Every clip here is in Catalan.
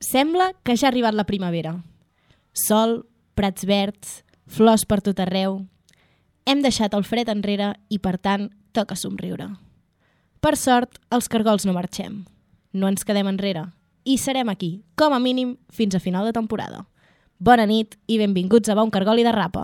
Sembla que ja ha arribat la primavera. Sol, prats verds, flors per tot arreu. Hem deixat el fred enrere i, per tant, toca somriure. Per sort, els cargols no marxem. No ens quedem enrere i serem aquí, com a mínim, fins a final de temporada. Bona nit i benvinguts a Bon Cargol i de Rapa.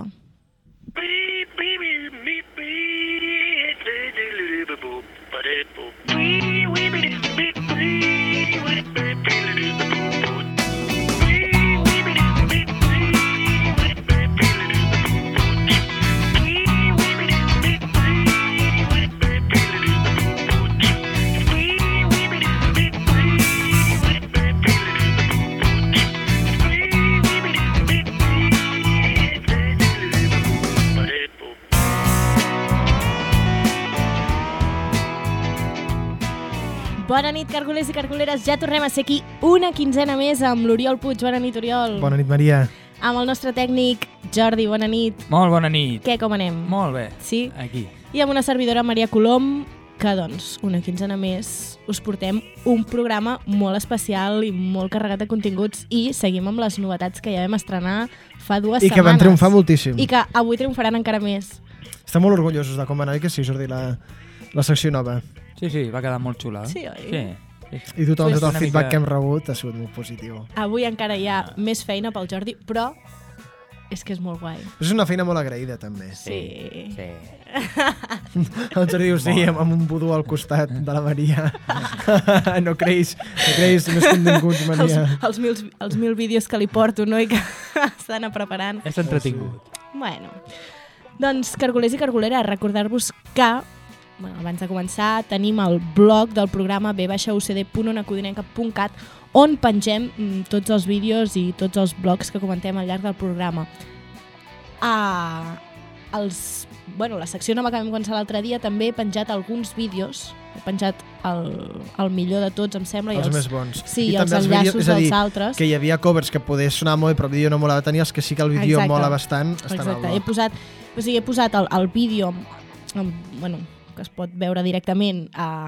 Bona nit, cargolers i cargoleres. Ja tornem a ser aquí una quinzena més amb l'Oriol Puig. Bona nit, Oriol. Bona nit, Maria. Amb el nostre tècnic, Jordi. Bona nit. Molt bona nit. Què, com anem? Molt bé. Sí? Aquí. I amb una servidora, Maria Colom, que, doncs, una quinzena més us portem un programa molt especial i molt carregat de continguts i seguim amb les novetats que ja vam estrenar fa 2 setmanes. I que van triomfar moltíssim. I que avui triomfaran encara més. Estem molt orgullosos de com va anar, que sí, Jordi, la secció nova. Sí, va quedar molt xula. Sí, oi? Sí. I tot el feedback mica... que hem rebut ha sigut molt positiu. Avui encara hi ha més feina pel Jordi, però és que és molt guai. És una feina molt agraïda, també. Sí. El Jordi diu sí, amb un vudú al costat de la Maria. No creïs més continguts, Maria. Els 1.000 vídeos que li porto, no? I que estan preparant. És entretingut. Bueno, doncs, cargolers i cargoleres, recordar-vos que abans de començar, tenim el blog del programa b-ucd.onacodinenca.cat on pengem tots els vídeos i tots els blogs que comentem al llarg del programa. La secció nova que vam començar l'altre dia també he penjat alguns vídeos. He penjat el millor de tots, em sembla. Els més bons. Sí, i els enllaços dels altres. Que hi havia covers que poder sonar molt, però el vídeo no molava. Tenir els que sí que el vídeo mola bastant, estan al blog. He posat el vídeo que es pot veure directament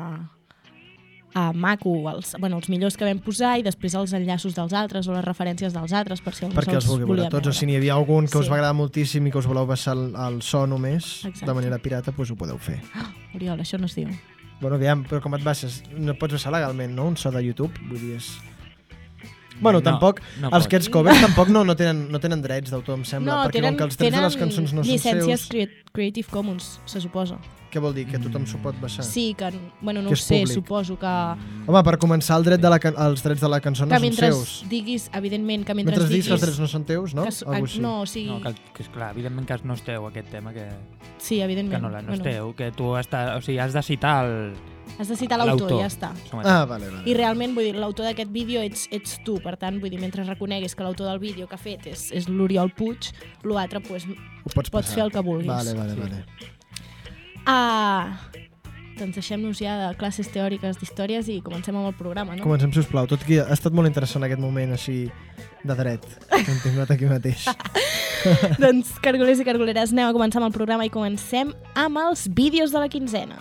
a Maco, els millors que vam posar, i després els enllaços dels altres o les referències dels altres, per si algú perquè els vulgui veure tots, o si n'hi havia algun que us va agradar moltíssim i que us voleu baixar el so només, de manera pirata, doncs ho podeu fer. Oriol, això no es diu. Bueno, aviam, però com et baixes? No pots baixar legalment, no? Un so de YouTube, vull dir, és... Bueno, tampoc, els aquests covers tampoc no tenen drets d'autor, em sembla, perquè com que els drets de les cançons no són seus... Llicències Creative Commons, se suposa. Què vol dir? Que tothom s'ho pot baixar? Sí, que, no ho sé, suposo que... Home, per començar, els drets de la cançó no són seus. Que mentre diguis, evidentment, que mentre diguis que els drets no són teus, no? No, o sigui... No, que és clar, evidentment que no és teu aquest tema, que... Sí, evidentment. Que no és teu, que tu has de citar el... Has de citar l'autor, ja està. Vale. I realment, vull dir, l'autor d'aquest vídeo ets tu, per tant, vull dir, mentre reconeguis que l'autor del vídeo que ha fet és l'Oriol Puig, l'altre, doncs, pots fer el que vulguis. Vale. Doncs deixem-nos ja de classes teòriques d'històries i comencem amb el programa, no? Comencem, sisplau. Tot que ha estat molt interessant aquest moment així de dret que hem tingut aquí mateix. Doncs, cargolers i cargoleres, anem a començar amb el programa i comencem amb els vídeos de la quinzena.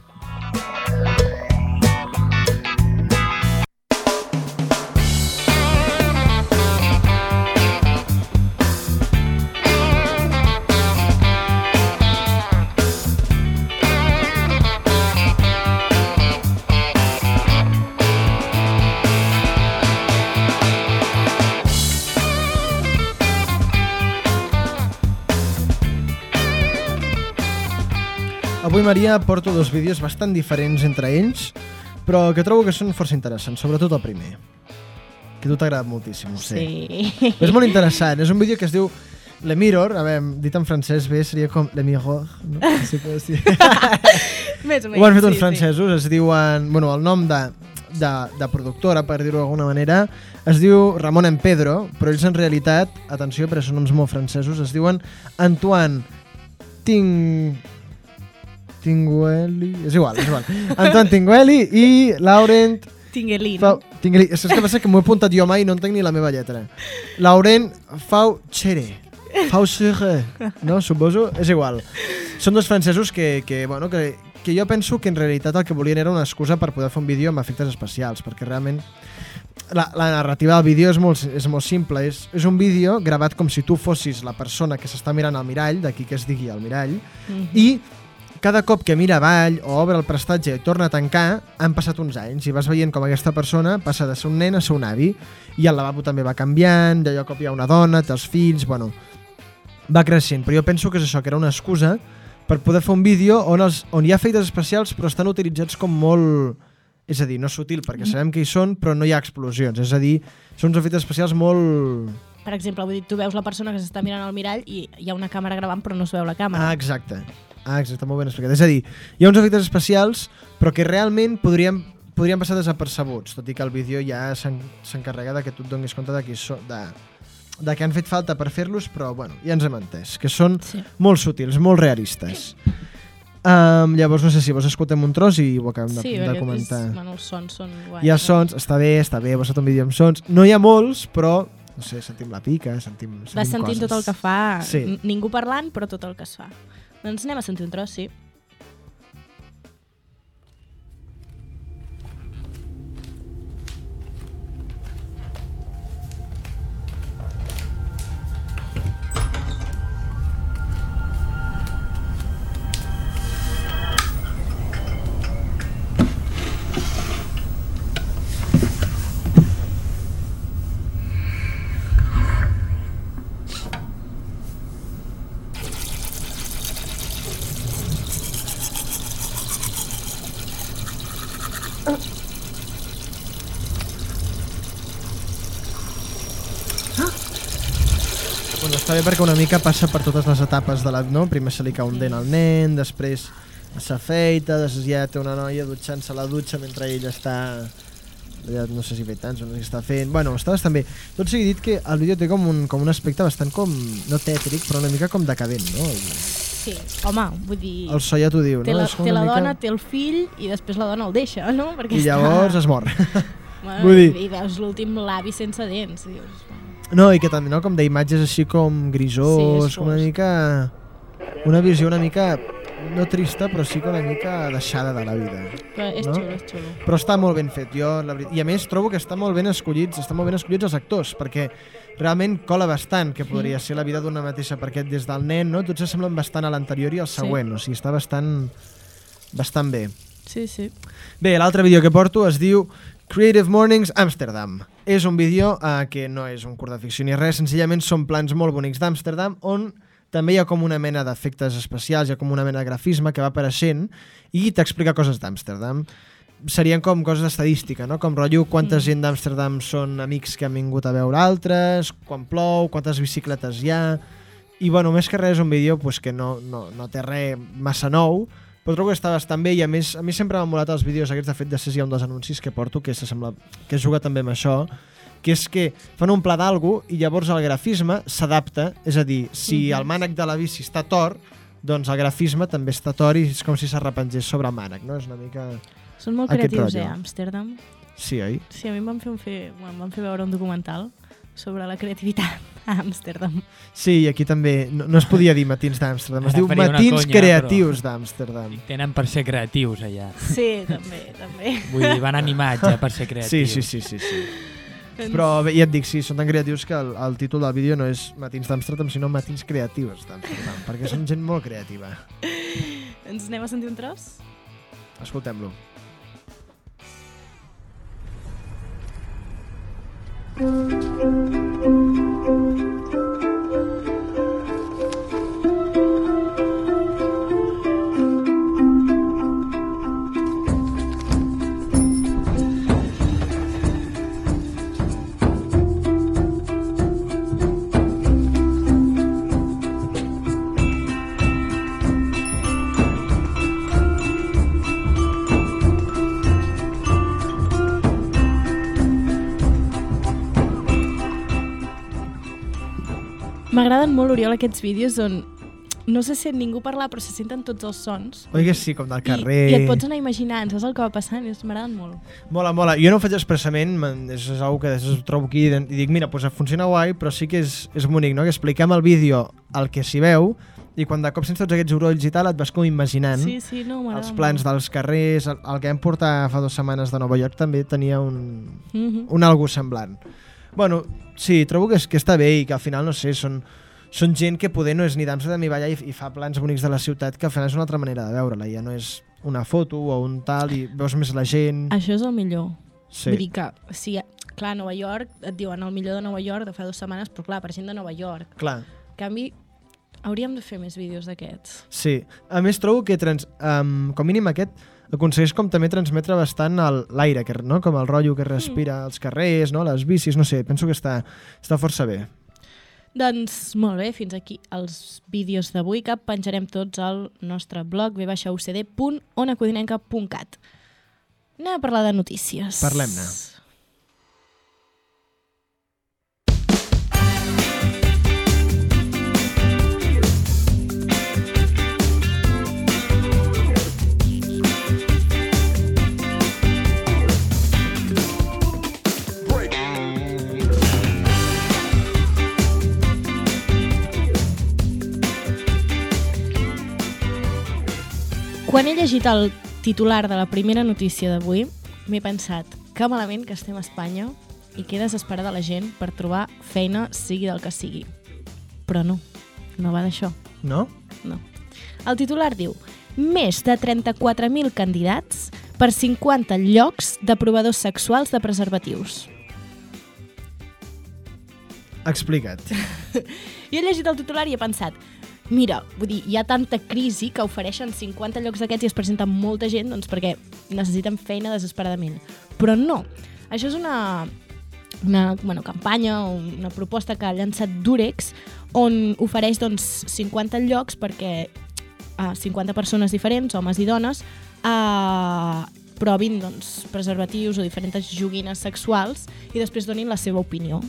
Avui, Maria, porto 2 vídeos bastant diferents entre ells, però que trobo que són força interessants, sobretot el primer, que a tu t'ha agradat moltíssim, ho sé. Sí. És molt interessant, és un vídeo que es diu Le Mirror, a veure, dit en francès bé seria com Le Mirror, no? Sí, Més o menys, ho han fet uns francesos, es diuen... Bueno, el nom de productora, per dir-ho d'alguna manera, es diu Ramon en Pedro, però ells en realitat, atenció, però són noms molt francesos, es diuen Antoine Tinguely, és igual. Antoine Tinguely i Laurent Tinguely. És que passa que m'ho he apuntat jo mai i no entenc ni la meva lletra. Laurent Fauchere, no? Suposo, és igual. Són 2 francesos que jo penso que en realitat el que volien era una excusa per poder fer un vídeo amb efectes especials, perquè realment la narrativa del vídeo és molt simple. És un vídeo gravat com si tu fossis la persona que s'està mirant al mirall, d'aquí que es digui el mirall, i cada cop que mira avall o obre el prestatge i torna a tancar, han passat uns anys i vas veient com aquesta persona passa de ser un nen a ser un avi. I el lavabo també va canviant, d'allò cop hi ha una dona, té els fills, bueno, va creixent. Però jo penso que és això, que era una excusa per poder fer un vídeo on hi ha efectes especials però estan utilitzats com molt... És a dir, no sutil, perquè sabem que hi són, però no hi ha explosions. És a dir, són uns efectes especials molt... Per exemple, vull dir, tu veus la persona que s'està mirant al mirall i hi ha una càmera gravant però no es veu la càmera. Exacte, molt ben explicat. És a dir, hi ha uns efectes especials però que realment podrien passar desapercebuts, tot i que el vídeo ja s'encarrega de que tu et donis compte de que han fet falta per fer-los, però bueno, ja ens hem entès, que són molt sutils, molt realistes. Llavors no sé si vos escoltem un tros i ho acabem de comentar. Sí, els sons són guais. Hi ha sons, està bé, vos ha fet un vídeo amb sons. No hi ha molts, però no sé, sentim la pica, sentim coses. Vas sentint tot el que fa, ningú parlant, però tot el que es fa. Doncs anem a sentir un tros, sí. Bueno, està bé perquè una mica passa per totes les etapes de la... No? Primer se li cau un dent al nen, després s'afeita, després ja té una noia dutxant-se a la dutxa mentre ell està... Ja no sé si ve tants o no sé si està fent... Bueno, està bastant bé. Tot sigui dit que el vídeo té com un aspecte bastant com... No tètric, però una mica com decadent, no? Sí, home, vull dir... El so ja t'ho diu, no? Té la dona, té el fill i després la dona el deixa, no? I llavors es mor. Vull dir... I veus l'últim l'avi sense dents, dius... No, i que també, no? Com d'imatges així com grisós, com una mica... Una visió una mica... No trista, però sí que una mica deixada de la vida. Però és xulo, és xulo. Però està molt ben fet, jo, la veritat. I a més trobo que estan molt ben escollits els actors, perquè realment cola bastant que podria ser la vida d'una mateixa, perquè des del nen, no? Tots semblen bastant a l'anterior i al següent, o sigui, està bastant bé. Sí, sí. Bé, l'altre vídeo que porto es diu Creative Mornings Amsterdam. És un vídeo que no és un curt de ficció ni res, senzillament són plans molt bonics d'Amsterdam, on també hi ha com una mena d'efectes especials, hi ha com una mena de grafisme que va apareixent i t'explica coses d'Amsterdam. Serien com coses d'estadística, no? Com rotllo quanta gent d'Amsterdam són amics que han vingut a veure altres, quan plou, quantes bicicletes hi ha... I bueno, més que res és un vídeo pues, que no té res massa nou, però trobo que està bastant bé i a mi sempre m'han molat els vídeos aquests. De fet, després hi ha un dels anuncis que porto que es juga també amb això, que és que fan un pla d'algú i llavors el grafisme s'adapta, és a dir, si el mànec de la bici està tort, doncs el grafisme també està tort i és com si s'arrepengés sobre el mànec, no? És una mica... Són molt creatius, Amsterdam. Sí, oi? Sí, a mi em van fer veure un documental sobre la creativitat a Amsterdam. Sí, i aquí també no es podia dir matins d'Amsterdam, es diu matins creatius d'Amsterdam. Tenen per ser creatius allà. Sí, també. Vull dir, van animats per ser creatius. Sí. Però ja et dic, sí, són tan creatius que el títol del vídeo no és Matins d'Amsterdam, sinó Matins creatius d'Amsterdam, perquè són gent molt creativa. Ens anem a sentir un tros? Escoltem-lo. M'agraden molt, Oriol, aquests vídeos on no se sent ningú parlar, però se senten tots els sons. Oi que sí, com del carrer... I et pots anar imaginant, saps el que va passant? M'agraden molt. Mola. Jo no ho faig expressament, és una que després trobo aquí i dic, mira, doncs funciona guai, però sí que és bonic, no? Que expliquem el vídeo el que s'hi veu I quan de cop sents tots aquests orolls i tal, et vas com imaginant Sí, no, m'agrada els plans dels carrers. El que vam portar fa 2 setmanes de Nova York també tenia un algo semblant. Bueno, sí, trobo que està bé i que al final, no sé, són gent que poder no és ni d'Amsterdam ni ballar i fa plans bonics de la ciutat, que al final és una altra manera de veure-la, ja no és una foto o un tal i veus més la gent. Això és el millor. Sí. Vull dir que, sí, clar, Nova York, et diuen el millor de Nova York de fa 2 setmanes, però clar, per gent de Nova York. Clar. En canvi, hauríem de fer més vídeos d'aquests. Sí, a més trobo que com mínim aquest aconsegueix com també transmetre bastant l'aire, no? Com el rotllo que respira als carrers, no? Les bicis, no sé, penso que està força bé. Doncs molt bé, fins aquí els vídeos d'avui, que penjarem tots al nostre blog v-ucd.onacodinenca.cat. Anem a parlar de notícies. Parlem-ne. Quan he llegit el titular de la primera notícia d'avui, m'he pensat que malament que estem a Espanya i que desesperada la gent per trobar feina, sigui del que sigui. Però no va d'això. No? No. El titular diu: més de 34.000 candidats per 50 llocs de provadors sexuals de preservatius. Explica't. Jo he llegit el titular i he pensat, mira, vull dir, hi ha tanta crisi que ofereixen 50 llocs d'aquests i es presenta molta gent, doncs perquè necessiten feina desesperadament. Però no, això és una campanya o una proposta que ha llançat Durex, on ofereix doncs, 50 llocs perquè 50 persones diferents, homes i dones, provin doncs, preservatius o diferents joguines sexuals i després donin la seva opinió.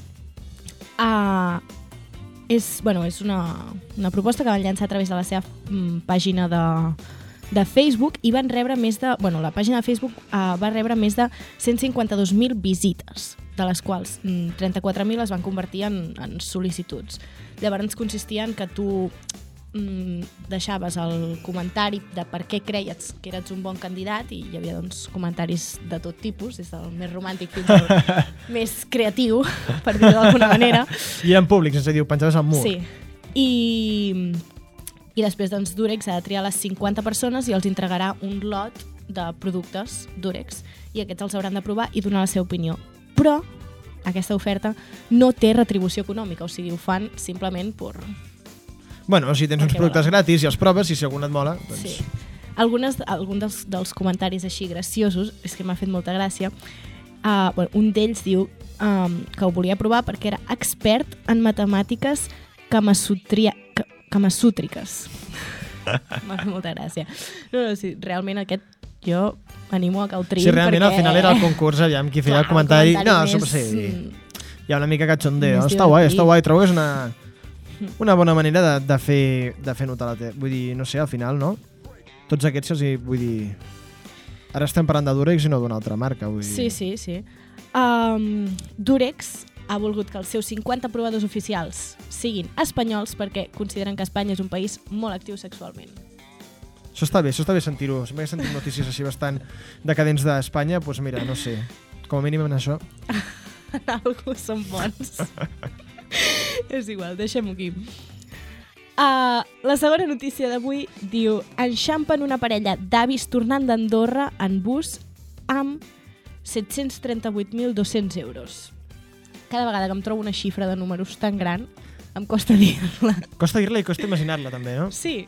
És una proposta que van llançar a través de la seva pàgina de Facebook i van rebre la pàgina de Facebook va rebre més de 152.000 visites, de les quals 34.000 es van convertir en sol·licituds. Llavors consistia en que tu deixaves el comentari de per què creies que eres un bon candidat i hi havia doncs, comentaris de tot tipus, des del més romàntic fins al més creatiu, per dir-ho d'alguna manera. I eren públics, és a dir, ho penjaves al mur. Sí. I després doncs, Durex ha de triar les 50 persones i els entregarà un lot de productes Durex i aquests els hauran de provar i donar la seva opinió. Però aquesta oferta no té retribució econòmica, o sigui, ho fan simplement per... Bueno, si tens uns productes gratis i els proves i si algun et mola, doncs... Sí. Alguns dels comentaris així graciosos, és que m'ha fet molta gràcia, un d'ells diu que ho volia provar perquè era expert en matemàtiques camasútriques. M'ha fet molta gràcia. No, sí, realment aquest jo animo a que el triïn. Sí, realment perquè... al final era el concurs, aviam qui feia el comentari. No, sí. Hi ha una mica cachondeo. Està guai. Trobo que és una bona manera de fer notar la teva. Vull dir, no sé, al final, no? Tots aquests, vull dir... Ara estem parlant de Durex i no d'una altra marca. Vull dir... Sí. Durex ha volgut que els seus 50 provadors oficials siguin espanyols perquè consideren que Espanya és un país molt actiu sexualment. Això està bé sentir-ho. Sempre he sentit notícies així bastant decadents d'Espanya, doncs mira, no sé, com a mínim en això. En algú són bons. És igual, deixem-ho aquí. La segona notícia d'avui diu: enxampen una parella d'avis tornant d'Andorra en bus amb 738.200 euros. Cada vegada que em trobo una xifra de números tan gran, em costa dir-la. Costa dir-la i costa imaginar-la també, no? Sí.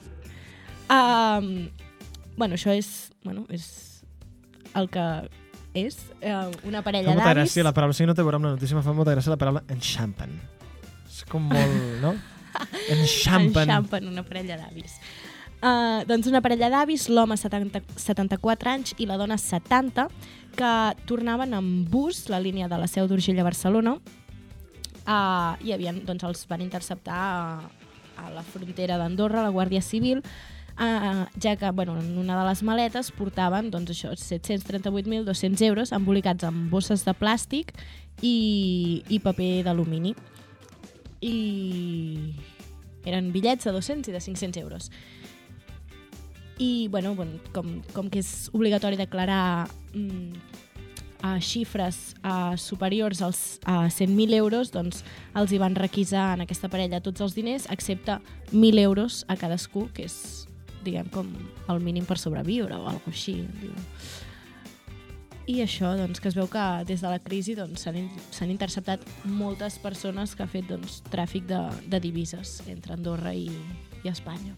Això és el que és una parella d'avis. Fa molta gràcia la paraula, si no té a veure amb la notícia, em fa molta gràcia la paraula enxampen. És com molt, no? Enxampen una parella d'avis. Doncs una parella d'avis, l'home 74 anys i la dona 70, que tornaven amb bus la línia de la Seu d'Urgell a Barcelona i doncs, els van interceptar a la frontera d'Andorra, la Guàrdia Civil, ja que en una de les maletes portaven 738.200 euros embolicats amb bosses de plàstic i paper d'alumini. I Eren bitllets de 200 i de 500 euros. I, bueno, com que és obligatori declarar xifres superiors a 100.000 euros, doncs els hi van requisar en aquesta parella tots els diners, excepte 1.000 euros a cadascú, que és, diguem, com el mínim per sobreviure o alguna cosa així. I això, doncs, que es veu que des de la crisi doncs, s'han interceptat moltes persones que han fet doncs, tràfic de divises entre Andorra i Espanya.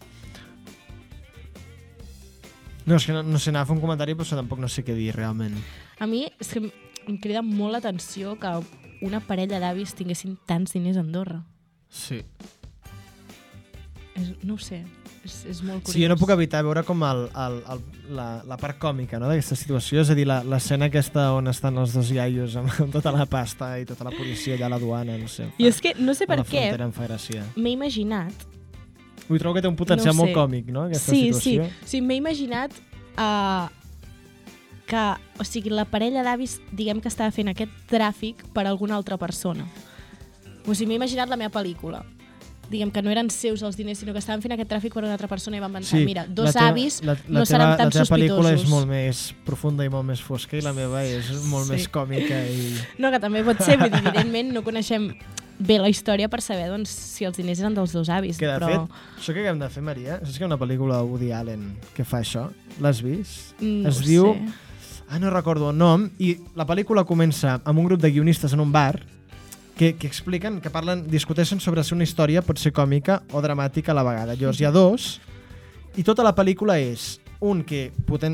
No, és que no sé, anava a fer un comentari, però tampoc no sé què dir, realment. A mi és que em crida molt l'atenció que una parella d'avis tinguessin tants diners a Andorra. Sí. No ho sé, és molt curiós. Sí, jo no puc evitar veure com la part còmica, no?, d'aquesta situació, és a dir, l'escena aquesta on estan els dos iaios amb tota la pasta i tota la policia allà a la duana, no sé. I és que no sé per què em fa gràcia. m'he imaginat... Vull trobo que té un potencial molt còmic, no?, aquesta situació. Sí, m'he imaginat que, o sigui, la parella d'avis, diguem que estava fent aquest tràfic per alguna altra persona. O sigui, m'he imaginat la meva pel·lícula. Diguem que no eren seus els diners, sinó que estaven fent aquest tràfic per una altra persona i van pensar, mira, avis no seran tan sospitosos. La teva pel·lícula és molt més profunda i molt més fosca i la meva és molt més còmica. No, que també pot ser, vull dir, evidentment no coneixem bé la història per saber doncs, si els diners eren dels dos avis. Que de fet, això que hem de fer, Maria, saps que hi ha una pel·lícula de Woody Allen que fa això? L'has vist? No es diu... no recordo el nom, i la pel·lícula comença amb un grup de guionistes en un bar que expliquen, que parlen, discuteixen sobre si una història pot ser còmica o dramàtica a la vegada. Llavors hi ha dos, i tota la pel·lícula és un que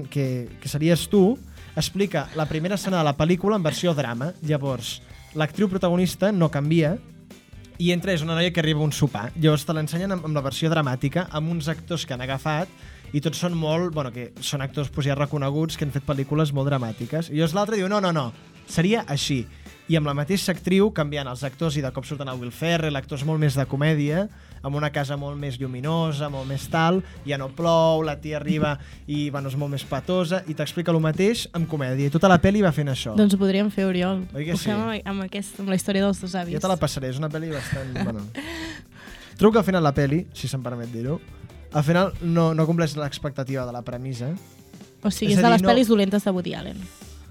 series tu, explica la primera escena de la pel·lícula en versió drama. Llavors, l'actriu protagonista no canvia i entra, és una noia que arriba a un sopar. Llavors te l'ensenyen amb la versió dramàtica, amb uns actors que han agafat i tots són molt, que són actors ja reconeguts que han fet pel·lícules molt dramàtiques. I llavors l'altre diu, no, seria així. I amb la mateixa actriu canviant els actors i de cop surten el Will Ferrell, l'actor és molt més de comèdia, amb una casa molt més lluminosa, molt més tal, ja no plou, la tia arriba i és molt més patosa i t'explica el mateix amb comèdia. I tota la pel·li va fent això. Doncs ho podríem fer, Oriol. Oi que sí? Ho fem amb la història dels dos avis. Ja te la passaré, és una pel·li bastant... Trobo que al final la pel·li, si se'm permet dir-ho, al final no compleix l'expectativa de la premissa. O sigui, és de les pel·lis dolentes de Woody Allen.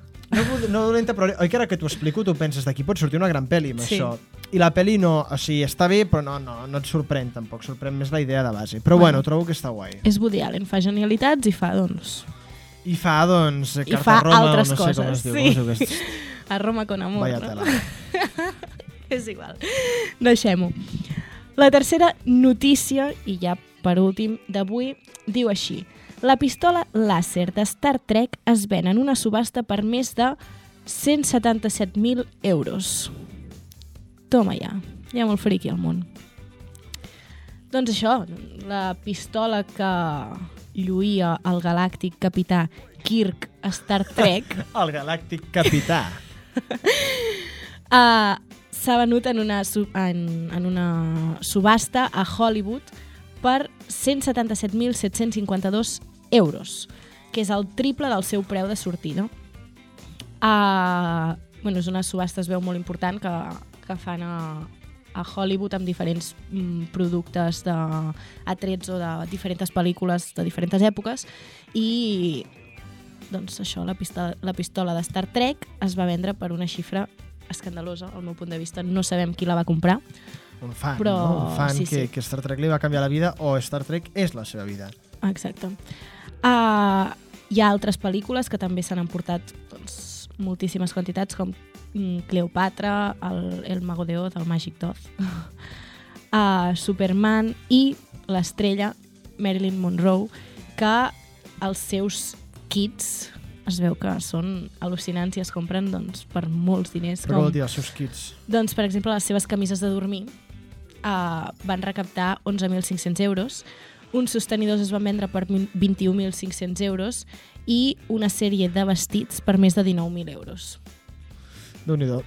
No dolenta, però oi que ara que t'ho explico tu penses d'aquí pot sortir una gran pel·li amb això. I la pel·li no, o sigui, està bé, però no et sorprèn tampoc, sorprèn més la idea de base. Però bueno, trobo que està guai. És Woody Allen, fa genialitats i fa, doncs... I fa, doncs, Carta a Roma, altres no sé coses, com es diu. Sí. A Roma con amor. Vaya tela. És igual. Deixem-ho. La tercera notícia, i ja per últim d'avui, diu així: la pistola làser de Star Trek es ven en una subhasta per més de 177.000 euros. Toma ja. Hi ha molt friqui al món. Doncs això, la pistola que lluïa el galàctic capità Kirk a Star Trek... El galàctic capità. S'ha venut en una subhasta a Hollywood per 177.752 euros, que és el triple del seu preu de sortida. És una subhasta, es veu molt important, que fan a Hollywood amb diferents productes atrets o de diferents pel·lícules de diferents èpoques, i doncs això, la pistola de Star Trek es va vendre per una xifra escandalosa, al meu punt de vista. No sabem qui la va comprar. Un fan, però... no? Un fan sí. Que Star Trek li va canviar la vida, o Star Trek és la seva vida. Exacte. Hi ha altres pel·lícules que també s'han emportat moltíssimes quantitats, com Cleopatra, el Mago de Oz, el Màgic d'Oz, Superman i l'estrella Marilyn Monroe, que els seus kits es veu que són al·lucinants i es compren per molts diners. Però què vol dir els seus kits? Doncs, per exemple, les seves camises de dormir van recaptar 11.500 euros, uns sostenidors es van vendre per 21.500 euros i una sèrie de vestits per més de 19.000 euros. Déu-n'hi-do.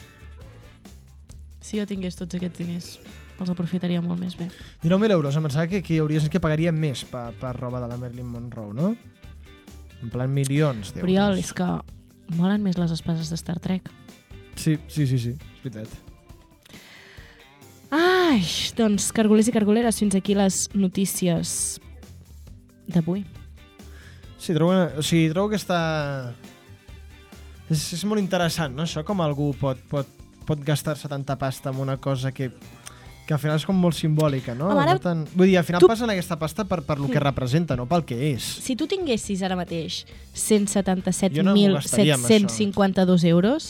Si jo tingués tots aquests diners, els aprofitaria molt més bé. 19.000 euros, em pensava que hi hauria gent que pagaria més per roba de la Marilyn Monroe, no? En plan milions d'euros. Oriol, és que molen més les espases de Star Trek. Sí, és veritat. Ai, doncs, cargolers i cargoleres, fins aquí les notícies d'avui. Sí, trobo que està... És molt interessant, no? Això, com algú pot gastar-se tanta pasta en una cosa que al final és com molt simbòlica, no? Home, ara, vull dir, al final passen aquesta pasta per lo que representa, no pel que és. Si tu tinguessis ara mateix Jo no m'ho gastaria amb 177.752 euros...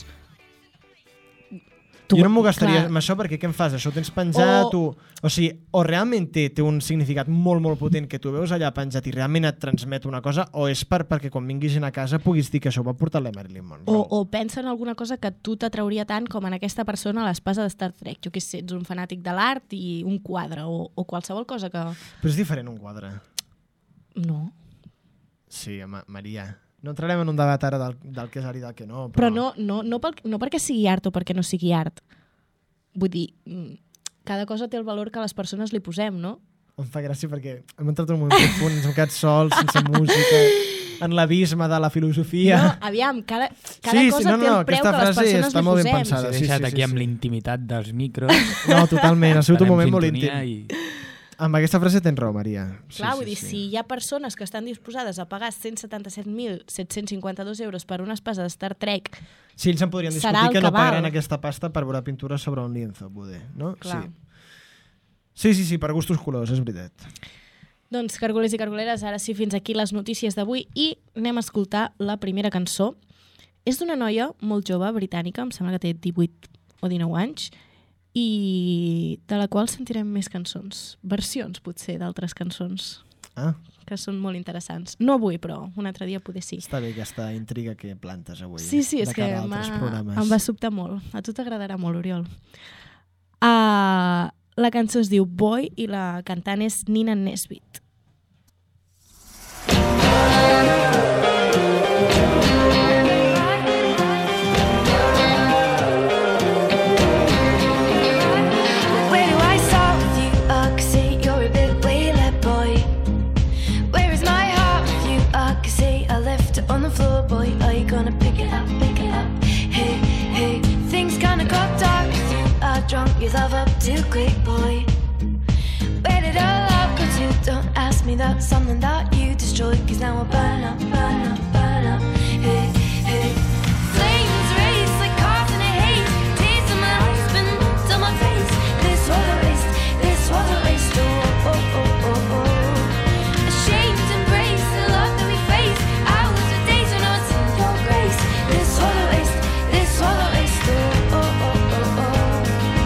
Jo no m'ho gastaria amb això perquè què em fas? Això ho tens penjat? O realment té un significat molt, molt potent que tu veus allà penjat i realment et transmet una cosa, o és perquè quan vinguis a casa puguis dir que això ho va portar la Marilyn Monroe? O pensa en alguna cosa que tu t'atrauria tant com en aquesta persona a l'espasa de Star Trek. Jo què sé, ets un fanàtic de l'art i un quadre o qualsevol cosa que... Però és diferent un quadre. No. Sí, Maria... No entrarem en un debat ara del que és art i del que no. Però no perquè sigui art o perquè no sigui art. Vull dir, cada cosa té el valor que les persones li posem, no? Em fa gràcia perquè hem entrat en un moment profund, ens hem quedat sols, sense música, en l'abisme de la filosofia. No, aviam, cada cosa té el preu que les persones li posem. Pensada. S'ha deixat aquí amb la intimitat dels micros. No, totalment, ha sigut un moment molt íntim. Amb aquesta frase tens raó, Maria. Clar, vull dir, si hi ha persones que estan disposades a pagar 177.752 euros per una espasa de Star Trek... Sí, ells en podrien discutir que no pagaran aquesta pasta per veure pintura sobre un lienzo, poder, no? Clar. Sí, per gustos colors, és veritat. Doncs, cargolers i cargoleres, ara sí, fins aquí les notícies d'avui i anem a escoltar la primera cançó. És d'una noia molt jove, britànica, em sembla que té 18 o 19 anys, i de la qual sentirem més cançons, versions potser d'altres cançons que són molt interessants. No avui, però un altre dia poder sí. Està bé aquesta intriga que plantes avui. Sí, és que em va sobtar molt. A tu t'agradarà molt, Oriol. La cançó es diu Boy i la cantant és Nina Nesbitt. On the floor, boy, are you gonna pick it up, pick it up? Hey, hey, things kinda got dark. You are drunk, you love up too quick, boy. Where did our love go to? Don't ask me, that's something that you destroyed. Cause now we're burn up, burn up, burn up. Hey, hey, flames race like cars in a haze. Tears of my husband to my face. This was a waste, this was a waste. Oh, oh, oh, oh, oh. Ashamed to embrace the love that we face. This was a waste, oh, oh, oh, oh, oh.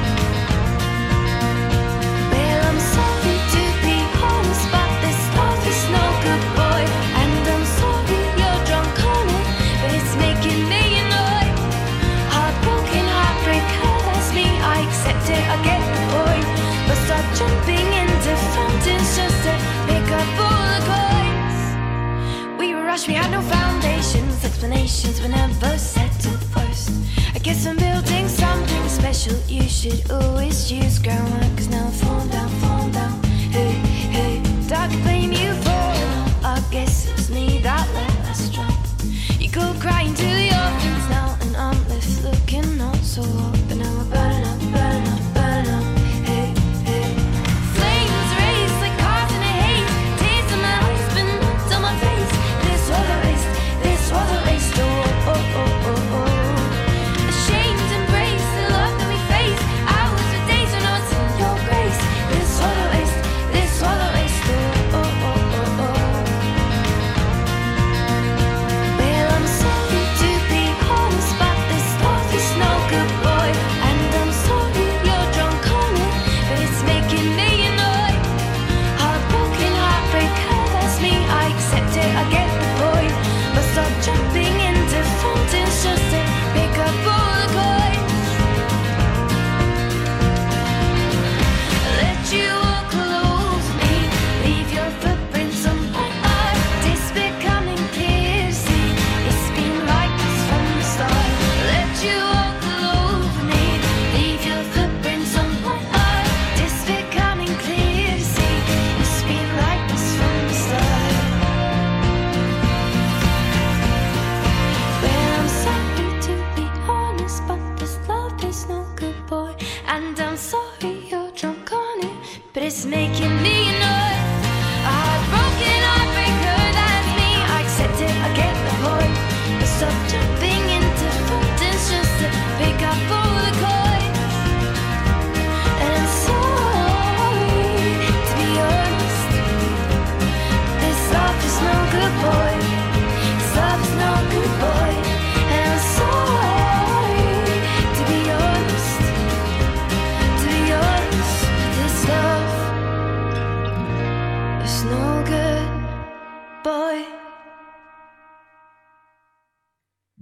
Well, I'm sorry to be honest, but this love is no good, boy. And I'm sorry you're drunk on it, but it's making me annoyed. Heartbroken, heartbreak hurts me, I accept it, I get the point. But start jumping into fountains just to pick up all the coins. We were rushed, we had no foundations, explanations were never settled first. I guess I'm building something special. You should always choose groundwork, cause now fall down, fall down. Hey, hey, I could blame you for it. I guess it was me that let us drop. You go crying to the orphans now, and I'm left looking not so hot. But now we're burning up, burning up, burning up. Hey, hey, flames race like cars in a haze. Tears of my husband to my face. This was a waste, this was a waste. Oh, oh, oh, oh, oh. Ashamed to embrace the love that we face. Hours of days are not in your grace. This was a waste, this was a waste. Oh, oh, oh, oh, oh. Well, I'm sorry to be honest, but this love is no good, boy.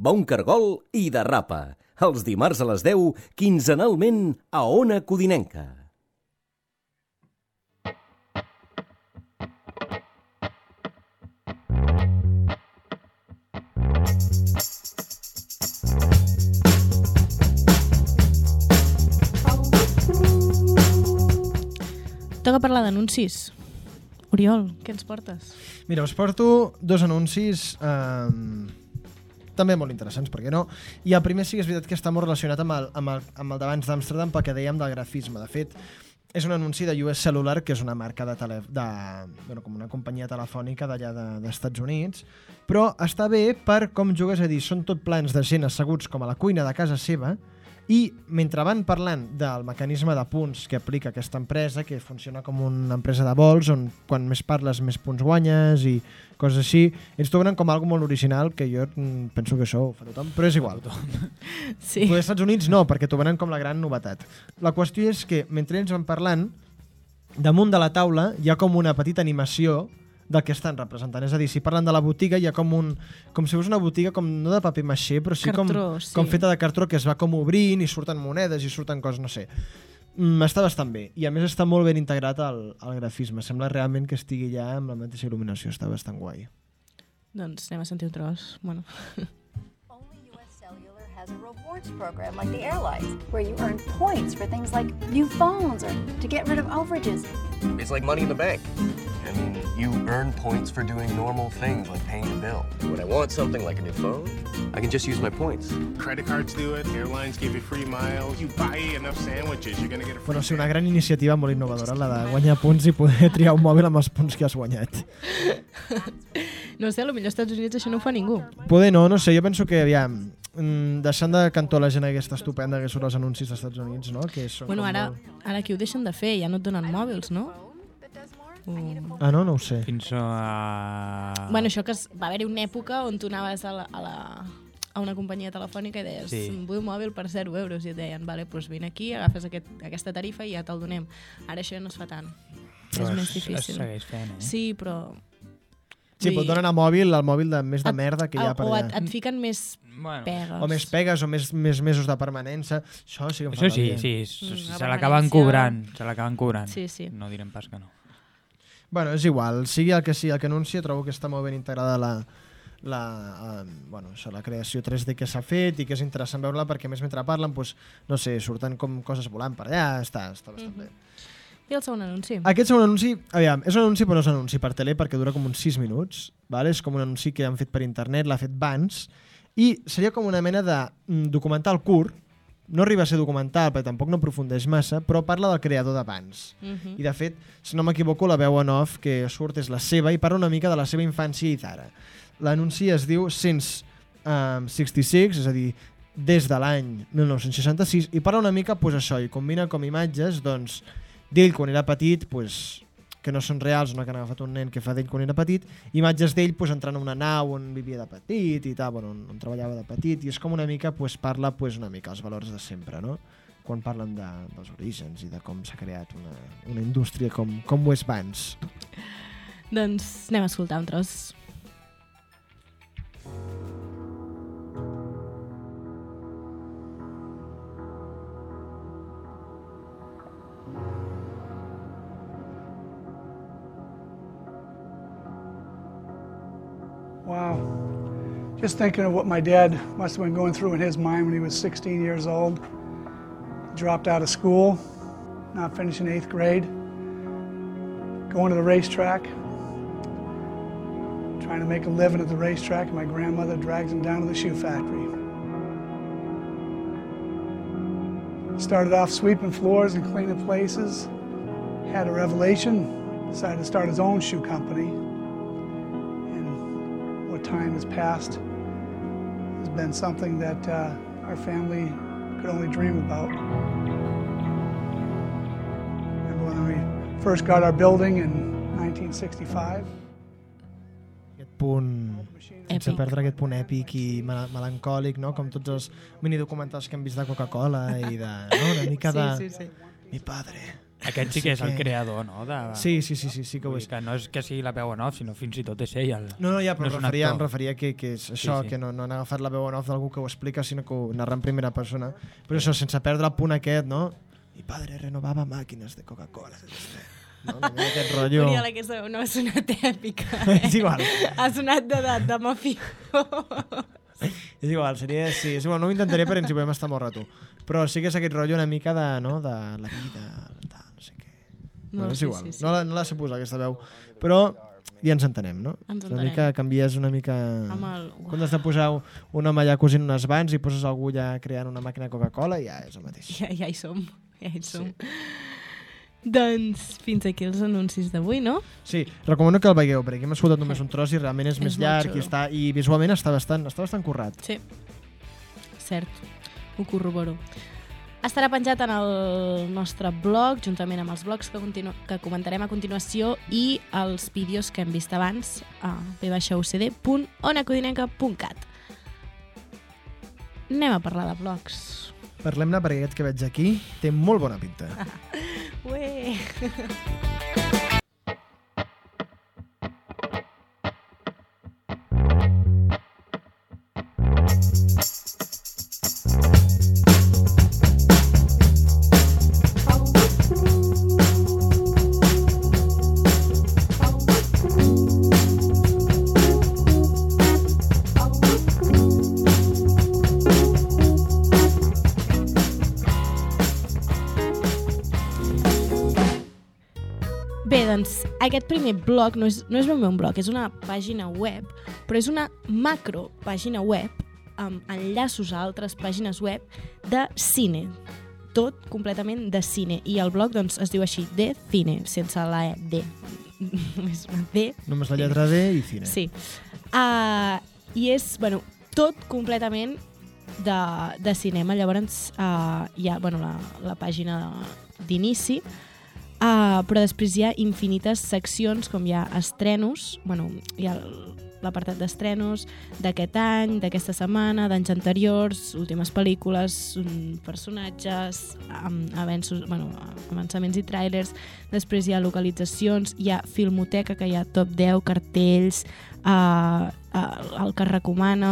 Bon Cargol i de Rapa. Els dimarts a les 10, quinzenalment a Ona Codinenca. Toca parlar d'anuncis. Oriol, què ens portes? Mira, us porto dos anuncis també molt interessants, per què no? I el primer sí que és veritat que està molt relacionat amb el d'abans d'Amsterdam, pel que dèiem del grafisme. De fet, és un anunci de US Cellular, que és una marca com una companyia telefònica d'allà d'Estats Units, però està bé per com jugues, a dir, són tot plans de gent asseguts com a la cuina de casa seva, i mentre van parlant del mecanisme de punts que aplica aquesta empresa, que funciona com una empresa de vols, on quan més parles més punts guanyes i coses així, ells t'ho venen com algo molt original, que jo penso que això ho fa tothom, però és igual. Sí. Però als Estats Units no, perquè t'ho venen com la gran novetat. La qüestió és que mentre ells van parlant, damunt de la taula hi ha com una petita animació del que estan representant. És a dir, si parlen de la botiga, hi ha com si fos una botiga com no de paper maixé, però sí Cartró, com feta de cartró, que es va com obrint i surten monedes i surten coses, no sé. Està bastant bé. I a més està molt ben integrat al grafisme. Sembla realment que estigui ja amb la mateixa il·luminació. Està bastant guai. Doncs anem a sentir un tros. Bueno. Only US Cellular has a rewards program like the airlines, where you earn points for things like new phones or to get rid of overages. It's like money in the bank. I mean, you earn points for doing normal things like paying a bill. When I want something like a new phone, I can just use my points. Credit cards do it, airlines give you free miles. You buy enough sandwiches, you're gonna get a free... Bueno, sí, una gran iniciativa molt innovadora, la de guanyar punts i poder triar un mòbil amb els punts que has guanyat. No sé, potser als Estats Units això no ho fa ningú. Poder no sé, jo penso que, aviam, deixant de cantó la gent aquesta estupenda que surt als anuncis dels Estats Units, no? Que són Bueno, com ara molt... que ho deixen de fer, ja no et donen mòbils, no? Ah, no? No ho sé. Fins a... Bueno, això que va haver-hi una època on tu anaves a una companyia telefònica i deies, vull un mòbil per 0 euros, i et deien, vale, doncs vine aquí, agafes aquesta tarifa i ja te'l donem. Ara això no es fa tant. Però és més es difícil. segueix fent, eh? Sí, però... Sí, però et donen el mòbil de més de merda que hi ha per o allà. et fiquen més pegues. O més pegues, o més mesos de permanència. Això sí que em fa Això sí, ràbia. se l'acaben cobrant. Se l'acaben cobrant. Sí, sí. No direm pas que no. Bueno, és igual. Sigui el que anuncia, trobo que està molt ben integrada la creació 3D que s'ha fet i que és interessant veure-la perquè més mentre parlen, doncs, no sé, surten com coses volant per allà, està bastant bé. I el segon anunci? Aquest segon anunci, aviam, és un anunci però no és un anunci per tele perquè dura com uns 6 minuts, vale? És com un anunci que han fet per internet, l'ha fet Vans, i seria com una mena de documental curt, no arriba a ser documental perquè tampoc no aprofundeix massa, però parla del creador de Vans. I de fet, si no m'equivoco, la veu en off que surt és la seva i parla una mica de la seva infància i d'ara. L'anunci es diu Since 66, és a dir, des de l'any 1966, i parla una mica, doncs això, i combina com imatges, doncs, d'ell quan era petit, doncs, que no són reals, no, que han agafat un nen que fa d'ell quan era petit, imatges d'ell doncs, entrant a una nau on vivia de petit i tal, bueno, on treballava de petit, i és com una mica, doncs, parla una mica els valors de sempre, no? Quan parlen dels orígens i de com s'ha creat una indústria com ho és Vans. Doncs anem a escoltar un tros. Wow. Just thinking of what my dad must have been going through in his mind when he was 16 years old. Dropped out of school, not finishing 8th grade, going to the racetrack, trying to make a living at the racetrack, and my grandmother drags him down to the shoe factory. Started off sweeping floors and cleaning places, had a revelation, decided to start his own shoe company. What time has passed has been something that our family could only dream about. Remember when we first got our building in 1965? Aquest punt, sense perdre aquest punt èpic i melancòlic, no? Com tots els minidocumentals que hem vist de Coca-Cola i de, no? Una mica de... Sí. Mi padre Aquest sí que és el creador, no? Sí que ho és. Que no és que sigui la veu en off, sinó fins i tot és ell el... No, ja, però no em referia que és això, que no han agafat la veu en off d'algú que ho explica, sinó que ho narra en primera persona. Però això, sense perdre el punt aquest, no? Mi padre renovava màquines de Coca-Cola. No, aquest rotllo... Oriol, aquesta veu no ha sonat èpica. És igual. Ha sonat de mafiós. És igual, seria... Sí, és igual, no ho intentaré perquè ens hi podem estar molt rato. Però sí que és aquest rotllo una mica de, no, de la vida, tal, no sé què. No, és igual, sí. No la sé posar aquesta veu. Però ja ens entenem, no? Ens entenem. Una mica canvies una mica... Quan has de posar un home allà cosint unes vans i poses algú allà creant una màquina Coca-Cola, ja és el mateix. Ja hi som. Sí. Doncs fins aquí els anuncis d'avui, no? Sí, recomano que el veieu, perquè hem escoltat només un tros i realment és més llarg i visualment està bastant currat. Sí, cert, ho corroboro. Estarà penjat en el nostre blog, juntament amb els blogs que comentarem a continuació i els vídeos que hem vist abans a v-ucd.onacodinenca.cat. Anem a parlar de blogs. Parlem-ne perquè aquest que veig aquí té molt bona pinta. Ué! Bé, doncs, aquest primer blog no és ben bé un blog, és una pàgina web, però és una macro pàgina web amb enllaços a altres pàgines web de cine. Tot completament de cine. I el blog doncs, es diu així, de cine, sense la D. Només una D. Només la lletra D i cine. Sí. I és, bueno, tot completament de cinema. Llavors hi ha la pàgina d'inici, però després hi ha infinites seccions, com hi ha estrenos, hi ha l'apartat d'estrenos d'aquest any, d'aquesta setmana, d'anys anteriors, últimes pel·lícules, personatges, avançaments i tràilers. Després hi ha localitzacions, hi ha filmoteca, que hi ha top 10, cartells, el que es recomana,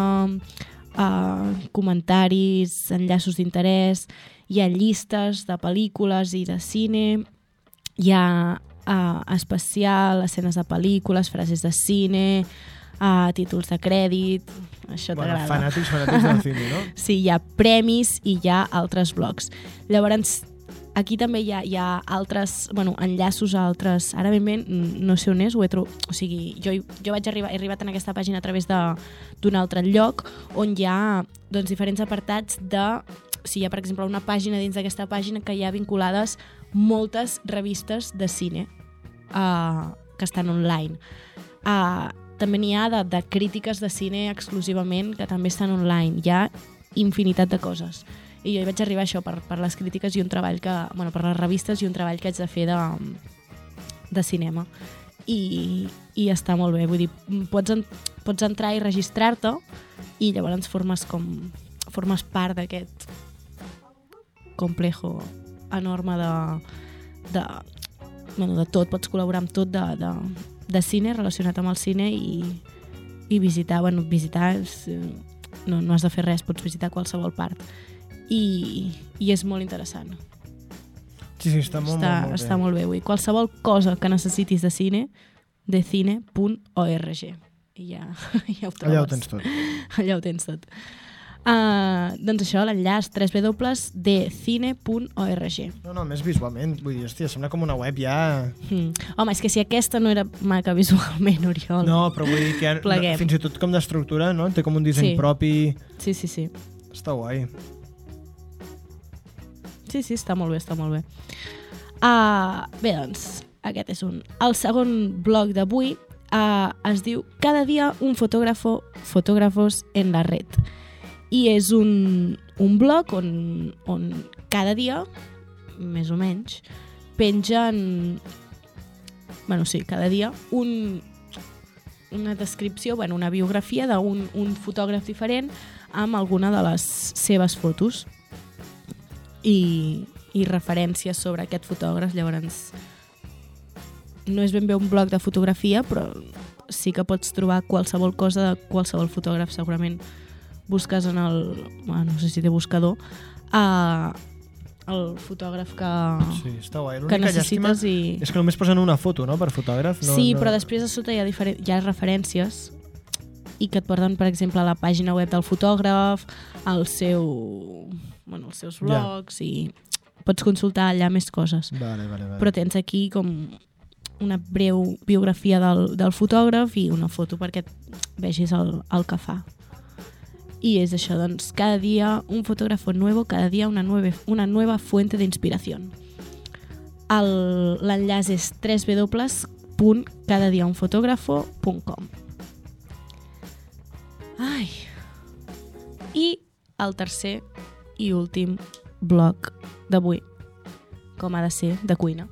comentaris, enllaços d'interès, hi ha llistes de pel·lícules i de cine, hi ha especial, escenes de pel·lícules, frases de cine, títols de crèdit, això t'agrada. Fanàtics del cine, no? Sí, hi ha premis i hi ha altres blogs. Llavors, aquí també hi ha altres, enllaços a altres, ara ben no sé on és, o sigui, jo he arribat en aquesta pàgina a través d'un altre lloc on hi ha diferents apartats de... O sigui, hi ha, per exemple, una pàgina dins d'aquesta pàgina que hi ha vinculades moltes revistes de cine que estan online. També n'hi ha de crítiques de cine exclusivament que també estan online. Hi ha infinitat de coses. I jo hi vaig arribar a això per les crítiques i un treball per les revistes i un treball que haig de fer de cinema. I està molt bé. Vull dir, pots entrar i registrar-te i llavors formes part d'aquest complejo enorme de tot, pots col·laborar amb tot de cine, relacionat amb el cine i visitar, no has de fer res, pots visitar qualsevol part i és molt interessant. Sí, està molt bé. Està molt bé, qualsevol cosa que necessitis de cine, decine.org i ja ho trobes. Allà ho tens tot. Allà ho tens tot. Doncs això, l'enllaç www.decine.org. No, més visualment, vull dir, hòstia, sembla com una web ja... Home, és que si aquesta no era maca visualment, Oriol... No, però vull dir que fins i tot com d'estructura, no? Té com un disseny propi... Sí. Està guai. Sí, està molt bé, està molt bé. Bé, doncs, aquest és el segon blog d'avui. Es diu Cada dia un fotógrafos en la red. I és un blog on cada dia, més o menys, pengen, cada dia, una descripció, una biografia d'un fotògraf diferent amb alguna de les seves fotos. I i referències sobre aquest fotògraf. Llavors, no és ben bé un blog de fotografia, però sí que pots trobar qualsevol cosa de qualsevol fotògraf. Segurament busques en el... no sé si té buscador, el fotògraf que necessites i... És que només posen una foto, no?, per fotògraf. Però després a sota hi ha referències i que et porten, per exemple, a la pàgina web del fotògraf, els seus blogs, i pots consultar allà més coses. Vale. Però tens aquí com una breu biografia del fotògraf i una foto perquè vegis el que fa. Y es això, doncs, cada día un fotógrafo nuevo, cada día una nueva fuente de inspiración. L'enllaç és www.cadadiaunfotografo.com. Ai. I el tercer i últim blog d'avui, com ha de ser, de cuina.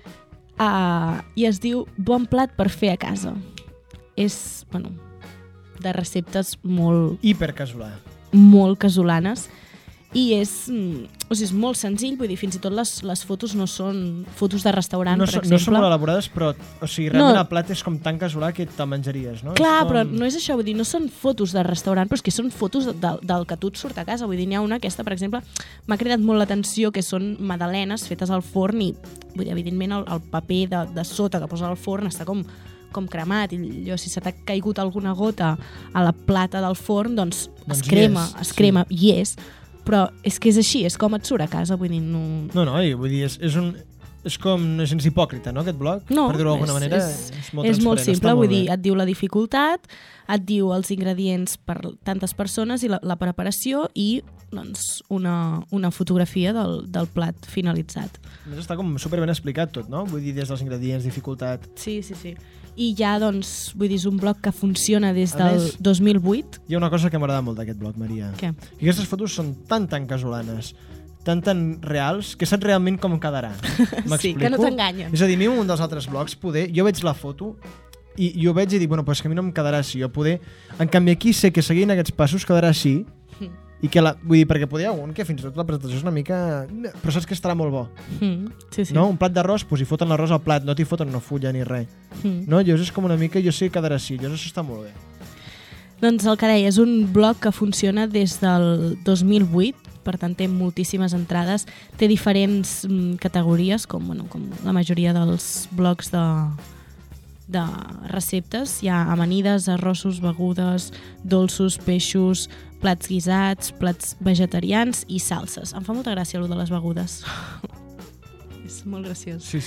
I es diu Bon plat per fer a casa. És, de receptes molt... hipercasolà. Molt casolanes. I és molt senzill, vull dir, fins i tot les fotos no són fotos de restaurant, per exemple. No són molt elaborades, però realment el plat és com tan casolà que te'l menjaries, no? Clar, però no és això, vull dir, no són fotos de restaurant, però és que són fotos del que tu et surt a casa. Vull dir, n'hi ha una, aquesta, per exemple, m'ha cridat molt l'atenció, que són magdalenes fetes al forn i, vull dir, evidentment, el paper de sota que posa al forn està com cremat, i allò, si se t'ha caigut alguna gota a la plata del forn, doncs es crema, i és. Però és que és així, és com et surt a casa, vull dir, no... No, vull dir, és com, no és gens hipòcrita, no, aquest blog? No, per dir-ho d'alguna manera, és molt simple, vull dir, et diu la dificultat, et diu els ingredients per tantes persones i la preparació i, doncs, una fotografia del plat finalitzat. A més, està com superben explicat tot, no? Vull dir, des dels ingredients, dificultat... Sí. I ja, doncs, vull dir, és un blog que funciona des del 2008. Hi ha una cosa que m'agrada molt d'aquest blog, Maria. Què? I aquestes fotos són tan casolanes, tan reals, que saps realment com quedarà. Sí, que no t'enganyen. És a dir, a mi un dels altres blogs, jo veig la foto i jo veig i dic, que a mi no em quedarà així, En canvi, aquí sé que seguint aquests passos quedarà així, i que vull dir, perquè podia un que fins i tot la presentació és una mica... Però saps que estarà molt bo. Sí. No? Un plat d'arròs, doncs hi foten l'arròs al plat, no t'hi foten una fulla ni res. No? Llavors és com una mica, jo sé que quedarà així, llavors això està molt bé. Doncs el que deia, és un blog que funciona des del 2008, per tant té moltíssimes entrades, té diferents categories, com la majoria dels blogs de receptes. Hi ha amanides, arrossos, begudes, dolços, peixos, plats guisats, plats vegetarians i salses. Em fa molta gràcia allò de les begudes. És molt graciós. Sí.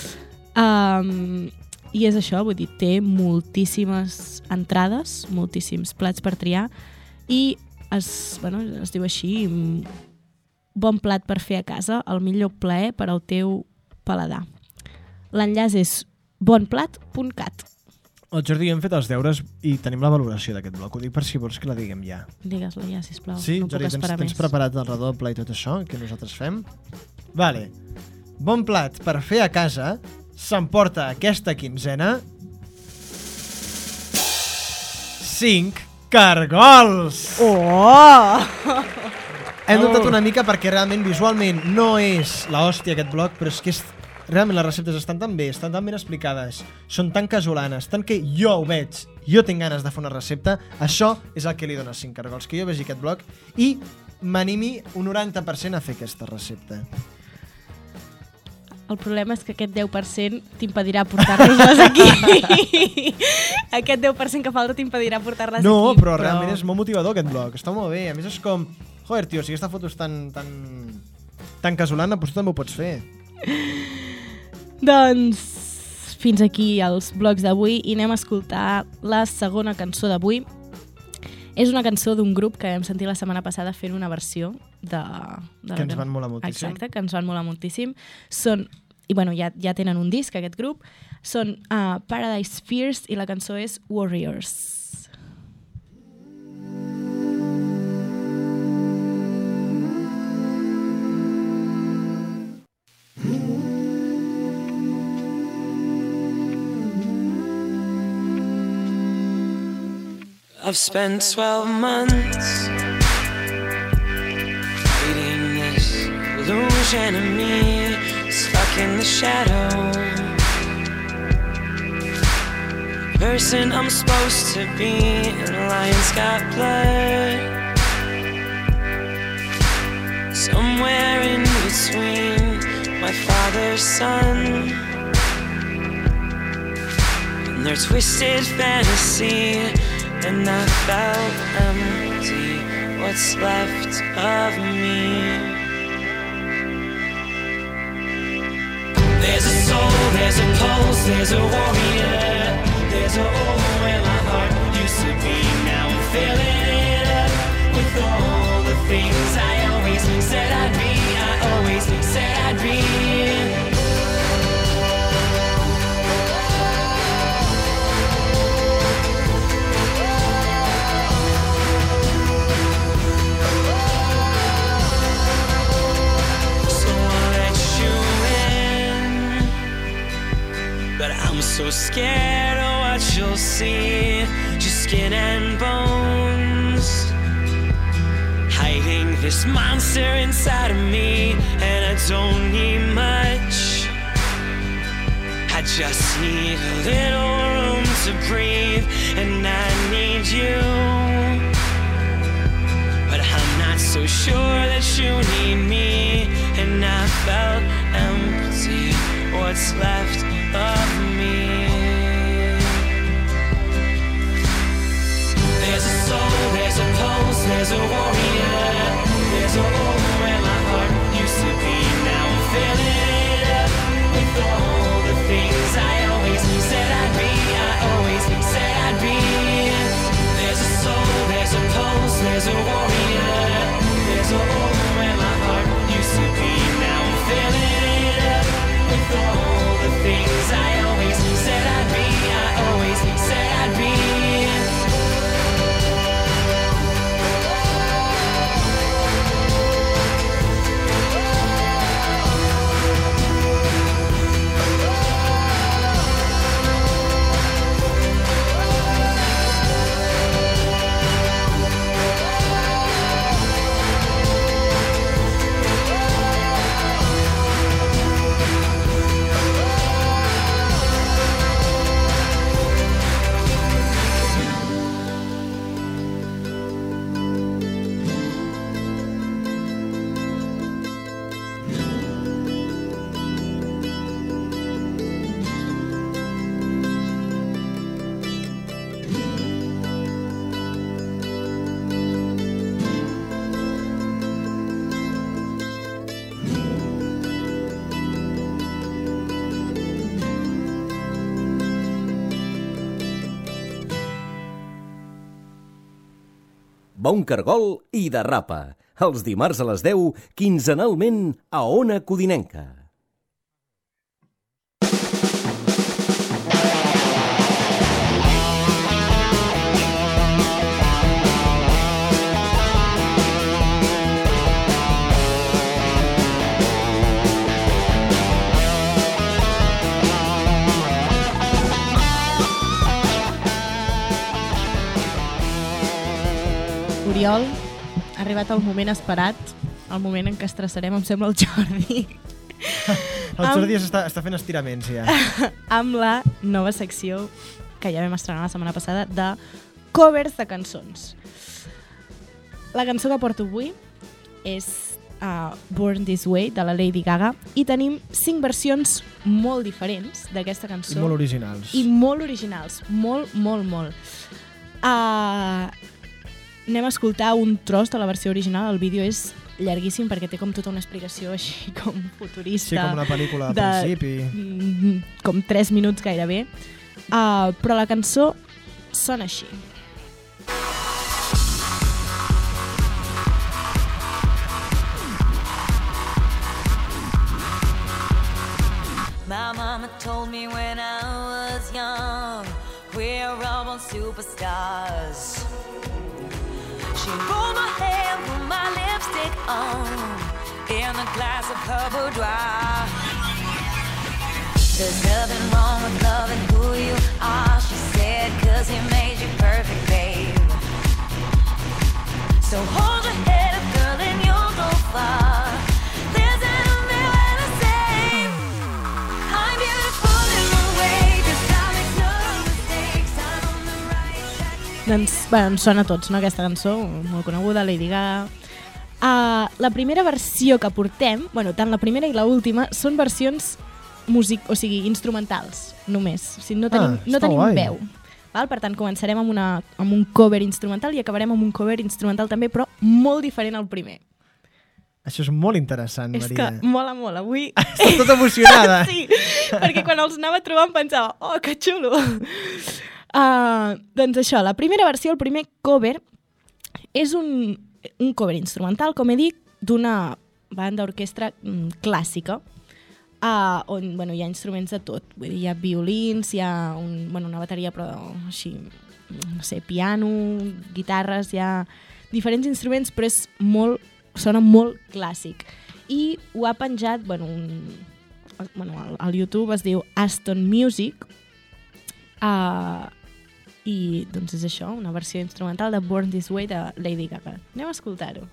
I és això, vull dir, té moltíssimes entrades, moltíssims plats per triar i es diu així, bon plat per fer a casa, el millor plaer per al teu paladar. L'enllaç és bonplat.cat. El Jordi, hem fet els deures i tenim la valoració d'aquest blog. Ho dic per si vols que la diguem ja. Digues-la ja, sisplau. Sí, no Jordi, tens preparat el redoble i tot això que nosaltres fem? Vale. Bon plat per fer a casa s'emporta aquesta quinzena 5 cargols! Oh! Hem dubtat una mica perquè realment visualment no és l'hòstia aquest blog, però és que realment les receptes estan tan bé, estan tan ben explicades, són tan casolanes, tant que jo ho veig, jo tinc ganes de fer una recepta, això és el que li dona 5 cargols, que jo vegi aquest blog i m'animi un 90% a fer aquesta recepta. El problema és que aquest 10% t'impedirà portar-les aquí. Aquest 10% que falta t'impedirà portar-les aquí. No, però realment és molt motivador aquest blog, està molt bé. A més és com, joder, tio, si aquesta foto és tan casolana, doncs tu també ho pots fer. Doncs fins aquí els blogs d'avui i anem a escoltar la segona cançó d'avui. És una cançó d'un grup que vam sentir la setmana passada fent una versió de que ens van molar moltíssim. Exacte, que ens van molar moltíssim. Són, i bueno, ja tenen un disc, aquest grup. Són Paradise Fears i la cançó és Warriors. I've spent 12 months reading this illusion of me, stuck in the shadow. Person I'm supposed to be, and lions got blood. Somewhere in between my father's son and their twisted fantasy, and I felt empty. What's left of me? There's a soul, there's a pulse, there's a warrior. There's a hole where my heart used to be. Now I'm filling it up with all the things I always said I'd be. I always said I'd be. So I'll let you in, but I'm so scared of what you'll see. Just skin and bones, hiding this monster inside of me. And I don't need much, I just need a little room to breathe. And I need you, but I'm not so sure that you need me. And I felt empty. What's left of me? There's a soul, there's a pulse, there's a warrior. There's a hole where my heart used to be. Now I'm filling it up with all the things I always said I'd be. I always said I'd be. There's a soul, there's a pulse, there's a warrior. There's a hole where my heart used to be. Now I'm filling it up with all the things I always said I'd be. I always said I'd be. Bon Cargol i Derrapa. Els dimarts a les 10, quinzenalment a Ona Codinenca. Oriol, ha arribat el moment esperat, el moment en què estressarem, em sembla, el Jordi. El Jordi està fent estiraments, ja. Amb la nova secció que ja vam estrenar la setmana passada de covers de cançons. La cançó que porto avui és Born This Way, de la Lady Gaga, i tenim 5 versions molt diferents d'aquesta cançó. I molt originals. I molt originals, molt, molt, molt. Anem a escoltar un tros de la versió original. El vídeo és llarguíssim perquè té com tota una explicació així com futurista. Sí, com una pel·lícula de principi. Com 3 minuts gairebé. Però la cançó sona així. My mama told me when I was young, we're all born superstars. She rolled my hair, put my lipstick on, in a glass of her boudoir. There's nothing wrong with loving who you are, she said, 'cause he made you perfect, babe. So hold your head up, girl, and you'll go far. There's Doncs, bueno, ens sona a tots, no, aquesta cançó, molt coneguda, Lady Gaga. La primera versió que portem, bueno, tant la primera i l'última, són versions instrumentals, només. O sigui, no tenim veu. Val? Per tant, començarem amb un cover instrumental i acabarem amb un cover instrumental també, però molt diferent al primer. Això és molt interessant, Maria. És que mola molt, avui... Estàs tota emocionada. Sí, perquè quan els anava a trobar em pensava, oh, que xulo! Doncs això, la primera versió, el primer cover, és un cover instrumental, com he dit, d'una banda orquestra clàssica, on hi ha instruments de tot. Vull dir, hi ha violins, hi ha una bateria, però així, no sé, piano, guitarres, hi ha diferents instruments, però sona molt clàssic. I ho ha penjat, al YouTube es diu Aston Music, i doncs és això, una versió instrumental de Born This Way de Lady Gaga. Anem a escoltar-ho.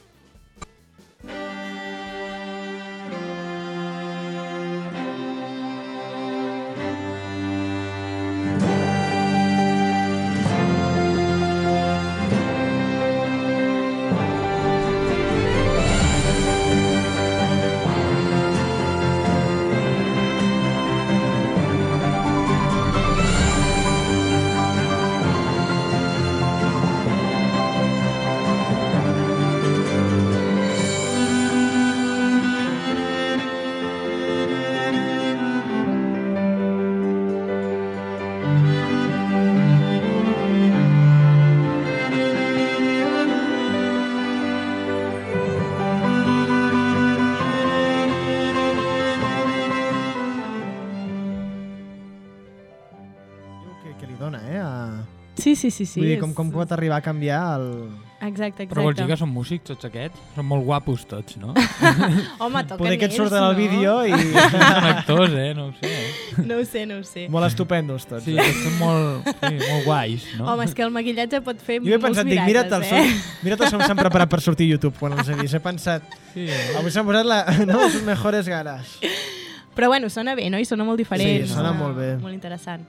Sí. Vull dir, com pot arribar a canviar el... Exacte. Però vols dir que són músics tots aquests? Són molt guapos tots, no? Home, toquen poder que et ells, surten al vídeo i... Són actors, no ho sé. No ho sé. Molt estupendos tots. Sí, són molt guais, no? Home, és que el maquillatge pot fer molts miracles, mira't el som s'han preparat per sortir a YouTube quan els he vist. He pensat, avui s'han posat les mejores galas. Però bueno, sona bé, no? I sona molt diferent. Sí, sona molt bé. Molt interessant.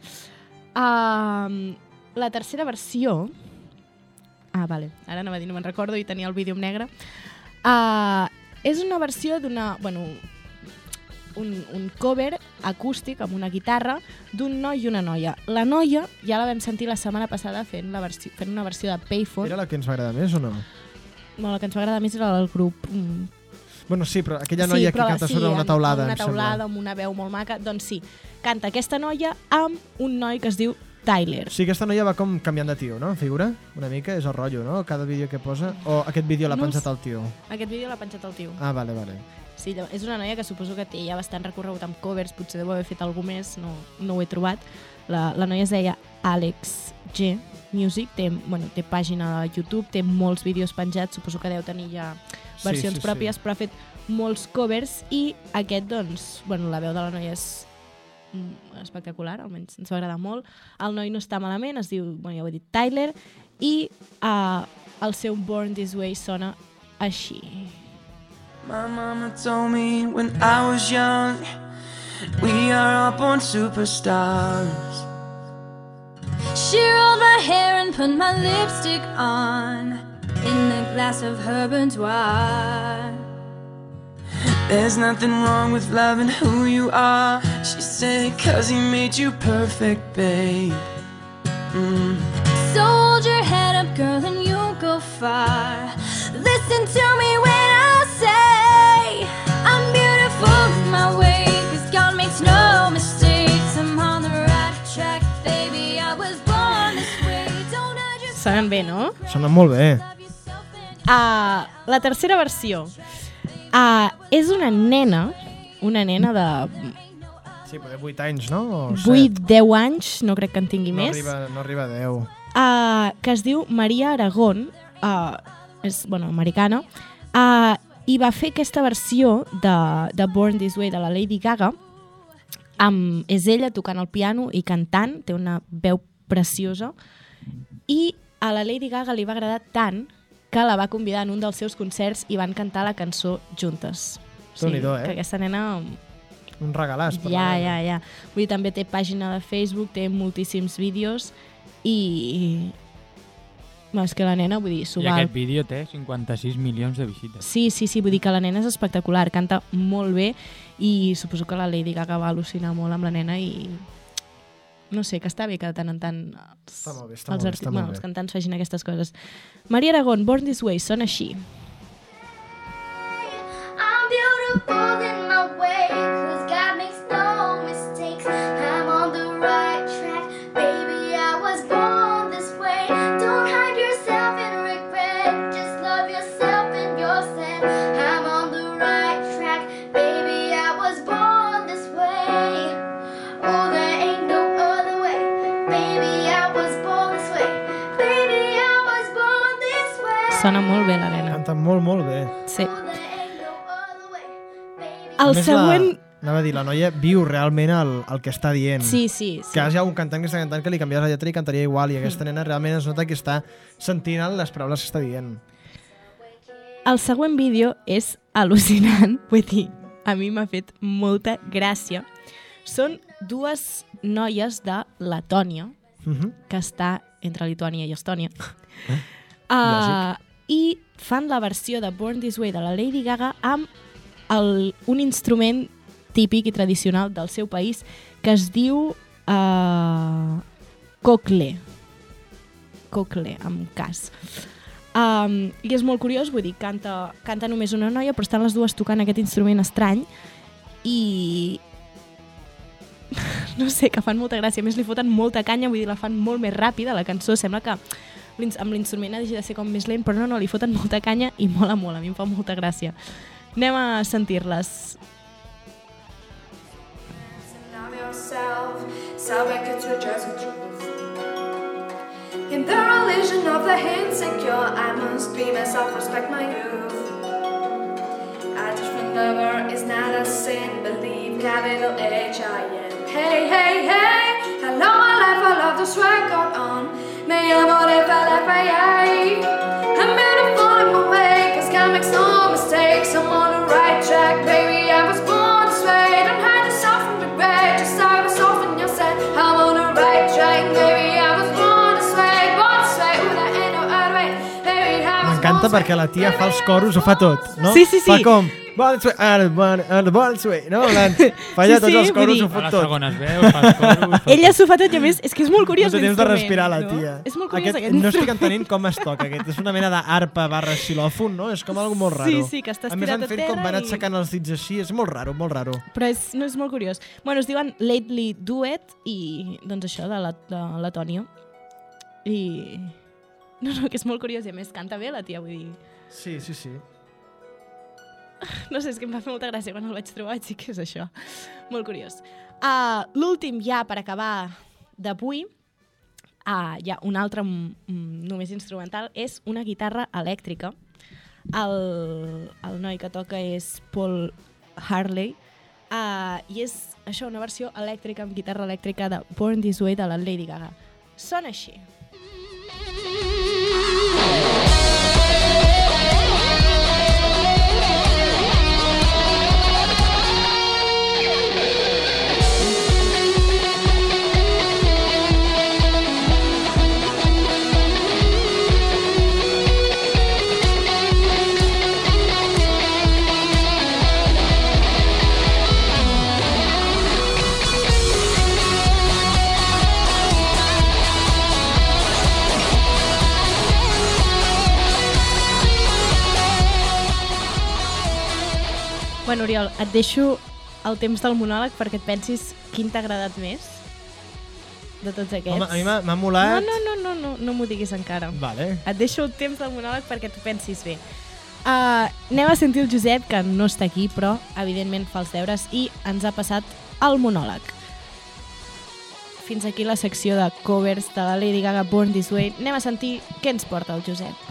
La tercera versió... vale, ara anava a dir, no me'n recordo, i tenia el vídeo en negre. És una versió d'una... un cover acústic amb una guitarra d'un noi i una noia. La noia ja la vam sentir la setmana passada fent una versió de Payphone. Era la que ens va agradar més o no? No, la que ens va agradar més era el grup... Bueno, sí, però aquella noia que canta sobre una taulada, amb una taulada, amb una veu molt maca, doncs sí, canta aquesta noia amb un noi que es diu Tyler. Sí, aquesta noia va com canviant de tio, no? Figura? Una mica, és el rotllo, no? Cada vídeo que posa... O aquest vídeo l'ha penjat el tio? Aquest vídeo l'ha penjat el tio. Vale. Sí, és una noia que suposo que té ja bastant recorregut amb covers, potser deu haver fet alguna més, no ho he trobat. La noia es deia Alex G Music, té pàgina de YouTube, té molts vídeos penjats, suposo que deu tenir ja versions pròpies, però ha fet molts covers i aquest, doncs, la veu de la noia és espectacular, almenys ens va agradar molt. El noi no està malament, es diu, ja ho he dit, Tyler, i el seu Born This Way sona així. My mama told me when I was young, we are all born superstars. She rolled my hair and put my lipstick on in a glass of her boudoir. There's nothing wrong with loving who you are, she said, 'cause he made you perfect, babe. So hold your head up, girl, and you'll go far. Listen to me when I say I'm beautiful in my way, 'cause God makes no mistakes. I'm on the right track, baby, I was born this way. Don't I just... Sonen bé, no? Sonen molt bé. La tercera versió. És una nena de... Sí, però de 8 anys, no? 8-10 anys, no crec que en tingui més. No arriba a 10. Que es diu Maria Aragón, és, americana, i va fer aquesta versió de Born This Way de la Lady Gaga. És ella tocant el piano i cantant, té una veu preciosa, i a la Lady Gaga li va agradar tant que la va convidar en un dels seus concerts i van cantar la cançó juntes. Déu-n'hi-do, que aquesta nena... Un regalàs. Ja. Vull dir, també té pàgina de Facebook, té moltíssims vídeos i És que la nena, vull dir, s'ho I val. aquest vídeo té 56 milions de visites. Sí, vull dir que la nena és espectacular, canta molt bé i suposo que la Lady Gaga va al·lucinar molt amb la nena i no sé, que està bé que de tant en tant Està molt bé, els cantants facin aquestes coses. Maria Aragón, Born This Way, sona així. I'm beautiful in my way, 'cause God makes no mistakes. I'm on the right track, baby, I was born this way. Don't hide yourself in regret, just love yourself and your sin. I'm on the right track, baby, I was born this way. Oh, there ain't no other way, baby, I was born this way. Baby, I was born this way. Sona molt bé la nena. Canta molt, molt bé. Sí. A El més, següent... Anava a dir, la noia viu realment el que està dient. Sí. Que hi ha un cantant que està cantant que li canvies la lletra i cantaria igual, i aquesta nena realment es nota que està sentint les paraules que està dient. El següent vídeo és al·lucinant, vull dir, a mi m'ha fet molta gràcia. Són dues noies de Letònia, que està entre Lituània i Estònia, i fan la versió de Born This Way de la Lady Gaga amb un instrument típic i tradicional del seu país que es diu cocle, amb cas. I és molt curiós, vull dir, canta només una noia, però estan les dues tocant aquest instrument estrany i no sé, que fan molta gràcia. A més, li foten molta canya, vull dir, la fan molt més ràpida, la cançó sembla que amb l'instrument ha de ser com més lent, però no, li foten molta canya i mola molt, a mi em fa molta gràcia. Anem a sentir-les. In the religion of the insecure, I must be myself, respect my youth. A different lover is not a sin, believe capital H-I-N. Hey, hey, hey, hello my life, I love this record on. Me amor, if I left my eye. I'm beautiful in my way, 'cause God makes no mistakes. I'm on the right track, baby, I was born this way. Don't hide yourself from regret, just hide yourself in your set. I'm on the right track, baby, I was born this way. Born this way, ooh, there ain't no other way. Baby, I was M'encanta perquè la tia fa els coros, ho fa tot, no? Sí. Fa com... Born this way, no? Fa ja tots els coros, ho fot tot. A les segones veus, fa els coros... Ella s'ho fa tot i a més, és que és molt curiós No té temps de l'instrument, respirar, la tia. No? És molt curiós aquest No estic instrument. entenent com es toca aquest. És una mena d'arpa / xilòfon, no? És com algo molt raro. Sí, que està A més, estirat han a fet terra com van i- aixecant els dits així. És molt raro, molt raro. Però no és molt curiós. Bueno, es diuen Lately Duet i, doncs això, de Letònia. I... No, que és molt curiós i a més canta bé la tia, vull dir... Sí. No sé, és que em va fer molta gràcia quan el vaig trobar, vaig dir que és això. Molt curiós. L'últim ja per acabar d'avui, hi ha un altre només instrumental, és una guitarra elèctrica. El noi que toca és Paul Harley i és això, una versió elèctrica amb guitarra elèctrica de Born This Way de la Lady Gaga. Sona així. Bueno, Oriol, et deixo el temps del monòleg perquè et pensis quin t'ha agradat més de tots aquests. Home, a mi m'ha molat... No m'ho diguis encara. Vale. Et deixo el temps del monòleg perquè t'ho pensis bé. Anem a sentir el Josep, que no està aquí, però evidentment fa els deures i ens ha passat el monòleg. Fins aquí la secció de covers de la Lady Gaga Born This Way. Anem a sentir què ens porta el Josep.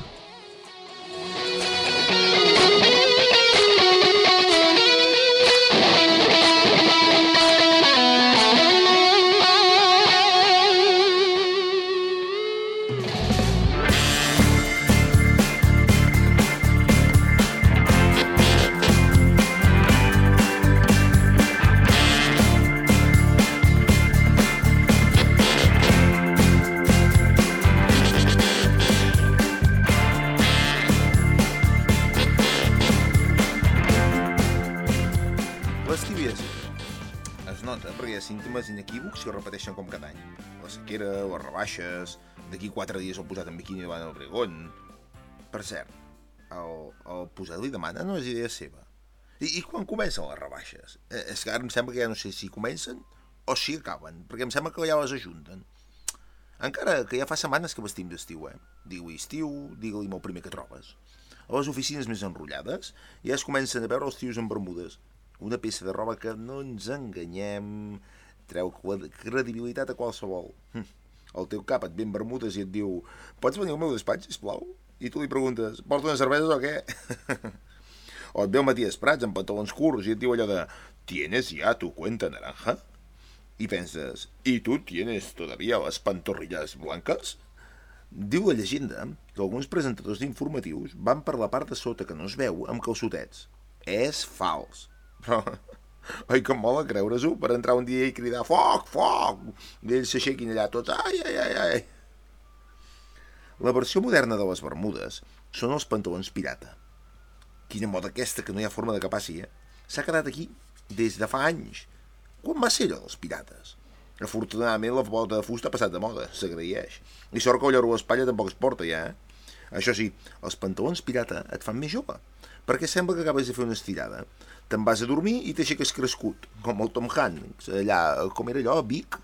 es nota, perquè hi ha símptomes inequívocs que es repeteixen com cada any. La sequera, les rebaixes, d'aquí 4 dies el posat en biquini davant el Obregón. Per cert, el posat li demana no és idea seva. I quan comencen les rebaixes? És que ara em sembla que ja no sé si comencen o si acaben, perquè em sembla que ja les ajunten. Encara que ja fa setmanes que vestim d'estiu, Digue-li estiu, digue-li el primer que trobes. A les oficines més enrotllades ja es comencen a veure els tios en bermudes. Una peça de roba que, no ens enganyem, treu credibilitat a qualsevol. El teu cap et ve en bermudes i et diu: pots venir al meu despatx, sisplau? I tu li preguntes: porto unes cerveses o què? O et ve el Matías Prats amb pantalons curts i et diu allò de: ¿tienes ya tu cuenta naranja? I penses: ¿y tú tienes todavía las pantorrillas blancas? Diu la llegenda que alguns presentadors d'informatius van per la part de sota que no es veu amb calçotets. És fals. Però, oi que em mola creure-s'ho per entrar un dia i cridar foc, foc, i ells s'aixequin allà tots, ai, ai, ai, ai. La versió moderna de les bermudes són els pantalons pirata. Quina moda aquesta, que no hi ha forma de que passi, S'ha quedat aquí des de fa anys. Quan va ser allò dels pirates? Afortunadament la bota de fusta ha passat de moda, s'agraeix. I sort que el lloro a l'espatlla tampoc es porta ja, Això sí, els pantalons pirata et fan més jove, perquè sembla que acabes de fer una estirada. Te'n vas a dormir i t'aixeques crescut, com el Tom Hanks, allà, com era allò, a Vic.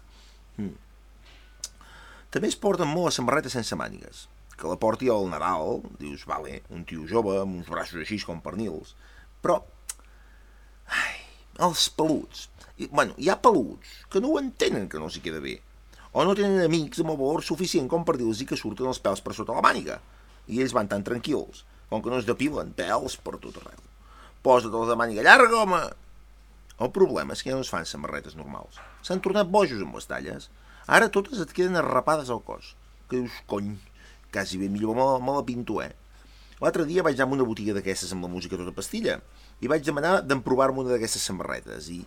També es porten molt a samarretes sense mànigues, que la porti al Nadal, dius, vale, un tio jove amb uns braços així com pernils, però, els peluts, bueno, hi ha peluts que no ho entenen que no els hi queda bé, o no tenen amics amb el valor suficient com per dir-los que surten els pèls per sota la màniga, i ells van tan tranquils, com que no es depilen pèls per tot arreu. Posa-te'ls de màniga llarga, home! El problema és que ja no es fan samarretes normals. S'han tornat bojos amb les talles. Ara totes et queden arrapades al cos. Que dius, cony, quasi bé millor me la pinto, L'altre dia vaig anar a una botiga d'aquestes amb la música tota pastilla i vaig demanar d'emprovar-me una d'aquestes samarretes i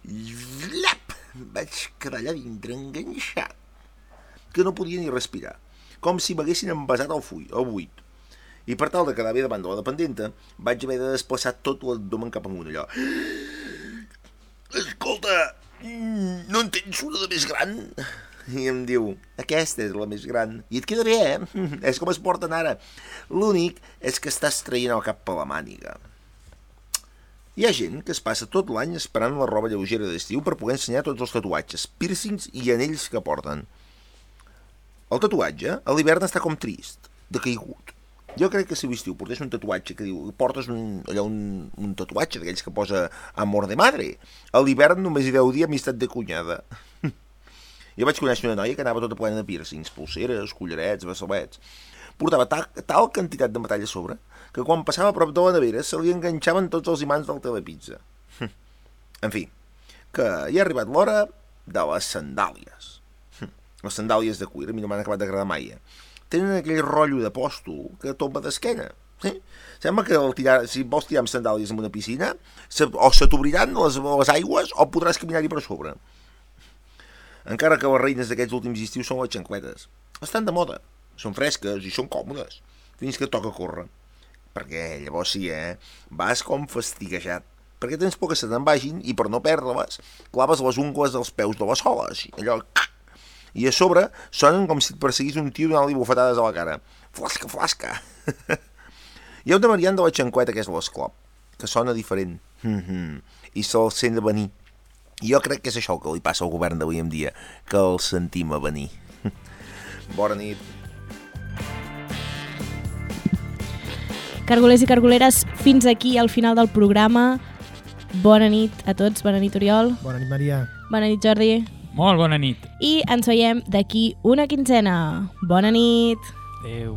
vaig quedar allà dintre enganxat, que no podia ni respirar, com si m'haguessin envasat al buit. I per tal de quedar bé davant de la dependenta, vaig haver de desplaçar tot l'abdomen cap amunt, allò. Escolta, no en tens una de més gran? I em diu, aquesta és la més gran. I et queda bé, És com es porten ara. L'únic és que estàs traient el cap per la màniga. Hi ha gent que es passa tot l'any esperant la roba lleugera d'estiu per poder ensenyar tots els tatuatges, piercings i anells que porten. El tatuatge a l'hivern està com trist, decaigut. Jo crec que si a l'estiu portés un tatuatge que diu, portes un tatuatge d'aquells que posa amor de madre, a l'hivern només hi deu dir amistat de cunyada. Jo vaig conèixer una noia que anava tota plena de piercings, pulseres, collarets, braçalets. Portava tal quantitat de metall a sobre que quan passava a prop de la nevera se li enganxaven tots els imants del telepizza. En fi, que ja ha arribat l'hora de les sandàlies. Les sandàlies de cuir a mi no m'han acabat d'agradar mai. Tenen aquell rotllo de pòstol que tomba d'esquena. Sembla que si vols tirar amb sandàlies en una piscina, o se t'obriran les aigües o podràs caminar-hi per sobre. Encara que les reines d'aquests últims estius són les xancletes. Estan de moda, són fresques i són còmodes, fins que toca córrer. Perquè llavors sí, vas com fastiguejat, perquè tens por que se te'n vagin i per no perdre-les, claves les ungles dels peus de les soles, allò... I a sobre sonen com si et perseguís un tio donant-li bufetades a la cara. Flasca, flasca! Hi ha una variant de la xancleta que és l'esclop, que sona diferent, i se'l sent a venir. I jo crec que és això el que li passa al govern d'avui en dia, que el sentim a venir. Bona nit. Cargolers i cargoleres, fins aquí al final del programa. Bona nit a tots, bona nit Oriol. Bona nit Maria. Bona nit Jordi. Molt bona nit. I ens veiem d'aquí una quinzena. Bona nit. Adéu.